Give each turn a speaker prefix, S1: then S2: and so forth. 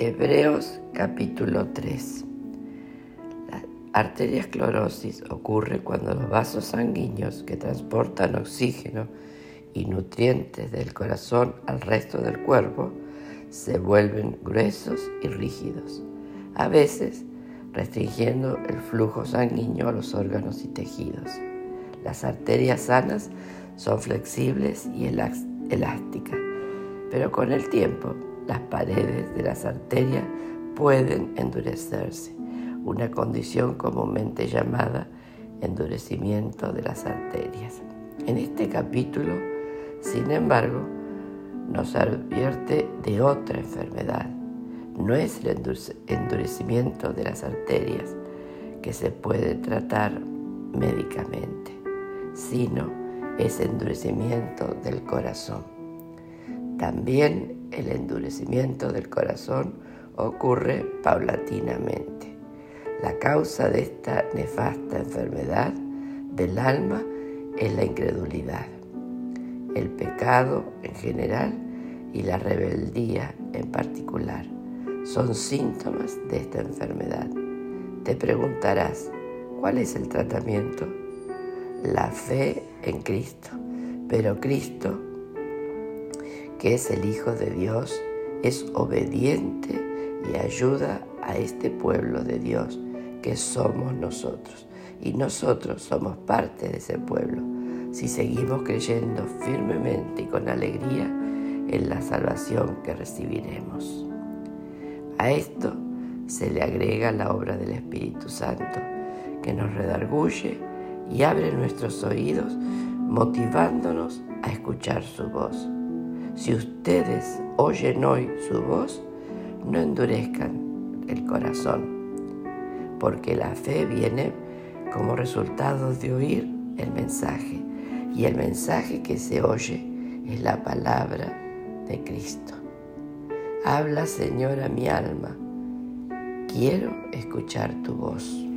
S1: Hebreos capítulo 3. La arteriosclerosis ocurre cuando los vasos sanguíneos que transportan oxígeno y nutrientes del corazón al resto del cuerpo se vuelven gruesos y rígidos, a veces restringiendo el flujo sanguíneo a los órganos y tejidos. Las arterias sanas son flexibles y elásticas, pero con el tiempo las paredes de las arterias pueden endurecerse, una condición comúnmente llamada endurecimiento de las arterias. En este capítulo, sin embargo, nos advierte de otra enfermedad. No es el endurecimiento de las arterias que se puede tratar médicamente, sino es endurecimiento del corazón. También el endurecimiento del corazón ocurre paulatinamente. La causa de esta nefasta enfermedad del alma es la incredulidad, el pecado en general y la rebeldía en particular. Son síntomas de esta enfermedad. Te preguntarás, ¿cuál es el tratamiento? La fe en Cristo. Pero Cristo, que es el Hijo de Dios, es obediente y ayuda a este pueblo de Dios que somos nosotros. Y nosotros somos parte de ese pueblo si seguimos creyendo firmemente y con alegría en la salvación que recibiremos. A esto se le agrega la obra del Espíritu Santo, que nos redarguye y abre nuestros oídos, motivándonos a escuchar su voz. Si ustedes oyen hoy su voz, no endurezcan el corazón, porque la fe viene como resultado de oír el mensaje, y el mensaje que se oye es la palabra de Cristo. Habla, Señor, a mi alma. Quiero escuchar tu voz.